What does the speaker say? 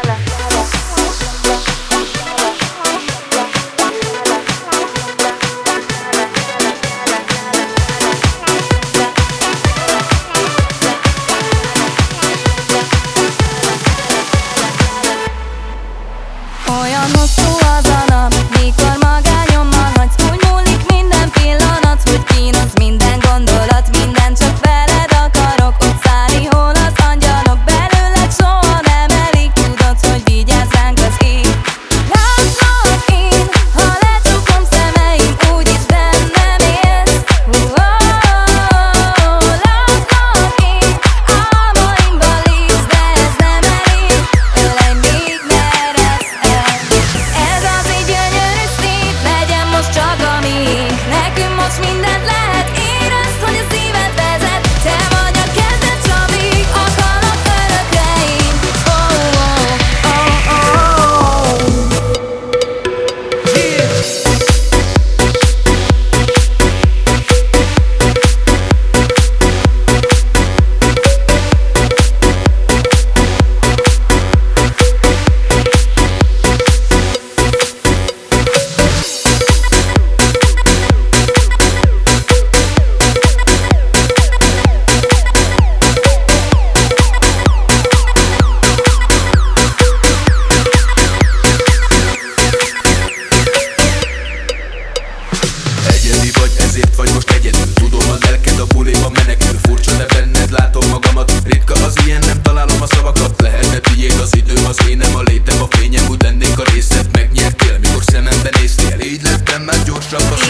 Olyan hosszú az a nap, mikor magányommal hagysz. Úgy múlik minden pillanat, hogy kínosz minden gondolat. Minden csak veled akarok ott szállni, hol az angyalok. Belőled soha nem elég, tudod, hogy vigyázz ránk az ég. Látlak én, ha lecsukom szemeim, úgyis bennem élsz. Látlak én, álmaimban lész, de ez nem elég. Ölej még meresz el. Ez az egy gyönyörű szép, legyen most csak a miénk. Nekünk most mindent lehet, érezd, hogy a szíved vezet. Te vagy a kezdet, s amíg akarok örökre én. Egyedi vagy, ezért vagy most egyedül. Tudom, a lelked a buliban menekül. Furcsa, de benned látom magamat. Ritka az ilyen, nem találom a szavakat. Lehetne tiéd az időm, az énem, a létem, a fényem. Úgy lennék a részed, megnyertél, mikor szemembe néztél. Így lettem már gyorsabb a